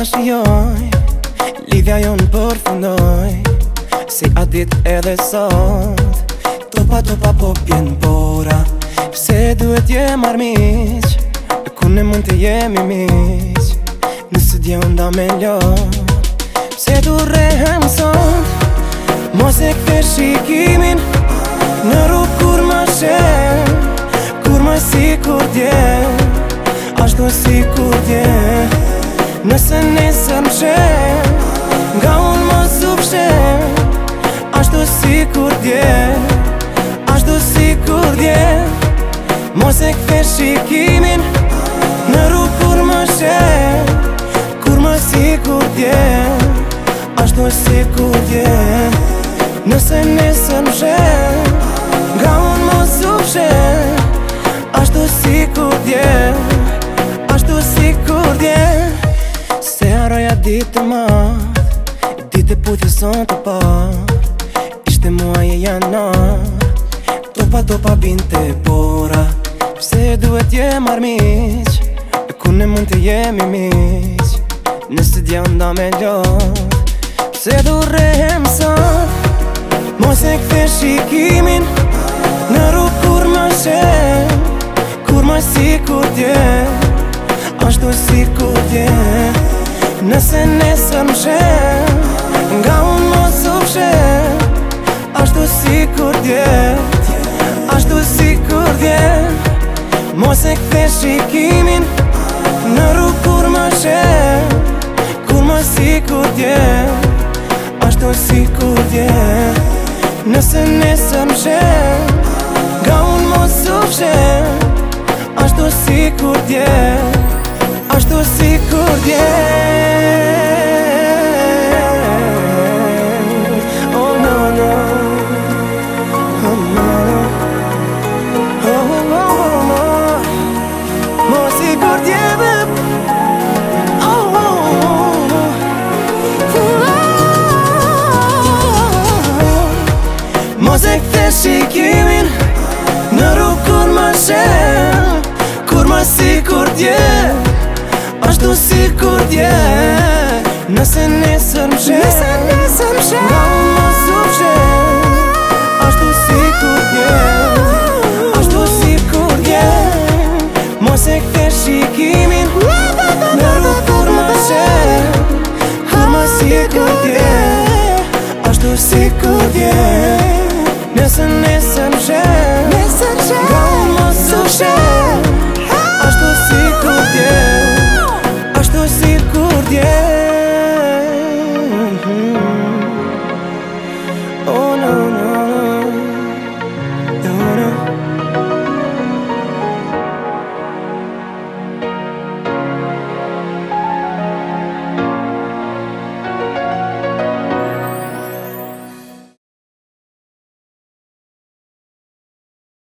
shijoj, lidhja jonë përfundoj, si a dit edhe sot. Topa po pjen bora, pse duhet jem armiq, e ku ne mund të jemi miq, nëse dje nda me lot. Pse du rehem sot, mos e kthe shikimin në rrugë kur ma shen, kur ma si kur dje, ashtu si kur dje. Nëse nesër më shen, nga unë mos u fshen, ashtu si kur dje, ashtu si kur dje. Mos e kthe shikimin në rrugë kur më shen, kur më si kur dje, ashtu si kur dje. Nëse nesër më shen, nga unë mos u fshen, ashtu si kur dje, ashtu si kur dje. Se haroja ditë madh, ditë puthje son të par, ishte muaj e janar, topa binte bora. Pse duhet jem armiq, e ku ne mund të jemi miq, nëse dja nda me lot. Pse du rehem sot, mos e kthe shikimin në rrugë kur ma shen, kur ma si kur dje, ashtu si kur dje. Nëse nesër më shen, nga unë mos u fshen, ashtu si kur dje, ashtu si kur dje. Mos e kthe shikimin në rrugë kur ma shen, kur ma si kur dje, ashtu si kur dje. Nëse nesër më shen, nga unë mos u fshen, ashtu si kur dje, ashtu si kur dje. Oh no no, oh no no, oh oh oh oh, mos i kur dje beb, oh oh oh. Mos e kthe shikimin në rrugë kur ma shen, kur ma si kur dje, ashtu si kur dje. Nëse nesër më shen, nga unë mos u fshen, ashtu si kur dje, ashtu si kur dje. Mos e kthe shikimin në rrugë kur ma shen, kur ma si kur dje, ashtu si kur dje. Nëse nesër më shen, nga unë mos u fshen,